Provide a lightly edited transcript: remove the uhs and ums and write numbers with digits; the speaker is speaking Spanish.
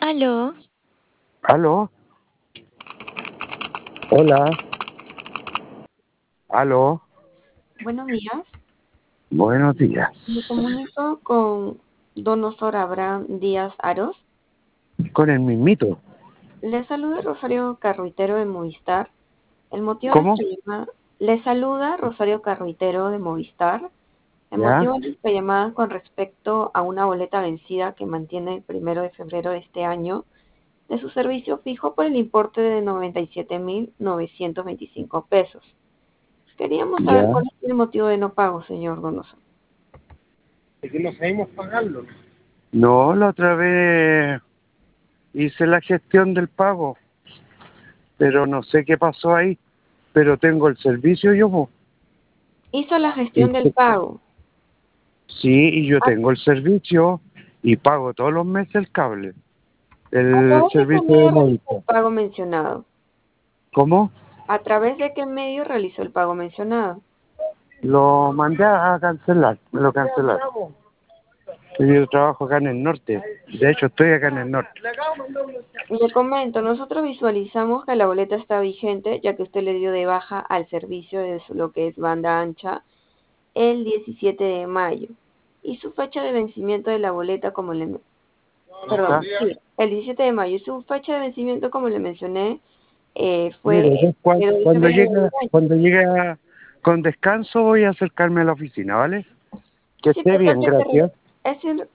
Aló, ¿Aló? Hola. ¿Aló? Buenos días, Buenos días. me comunico con don Osor Abraham Díaz Aros. Con el mismito. Le saluda Rosario Carruitero de Movistar. El motivo de ¿Cómo? esta llamada, le saluda Rosario Carruitero de Movistar. El ¿Ya? motivo de esta llamada con respecto a una boleta vencida que mantiene el 1 de febrero de este año de su servicio fijo por el importe de 97.925 pesos. Queríamos saber ¿Ya? cuál es el motivo de no pago, señor don Osor. Es que no sabemos pagarlo. No, la otra vez hice la gestión del pago, pero no sé qué pasó ahí. Pero tengo el servicio yo, po. Hizo la Y gestión del pago. sí, y yo tengo el servicio y pago todos los meses el cable, ¿A el través de qué servicio de medio realizó Movistar. el pago mencionado? ¿Cómo? ¿A través de qué medio realizó el pago mencionado? Lo mandé a cancelar, me lo cancelaron. Yo trabajo acá en el norte, de hecho estoy acá en el norte. Le comento, nosotros visualizamos que la boleta está vigente, ya que usted le dio de baja al servicio de lo que es banda ancha el 17 de mayo. Y su fecha de vencimiento de la boleta, como le... Perdón, ¿Está? sí, el 17 de mayo. Y su fecha de vencimiento, como le mencioné, fue Mire, el 1 de febrero del año. cuando llegue con descanso voy a acercarme a la oficina, ¿vale? Que Sí, esté pero bien, gracias. es